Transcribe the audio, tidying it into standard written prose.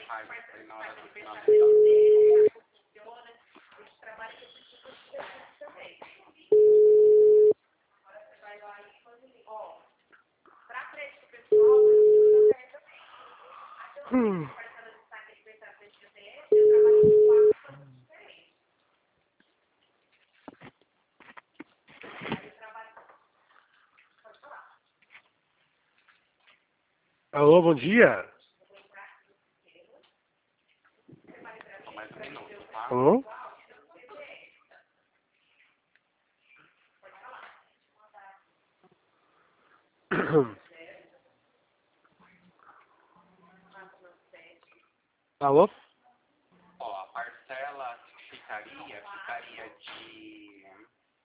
raiva aí na hora do finalizar. Alô, bom dia. Só mais um minuto, tá? Alô? Alô?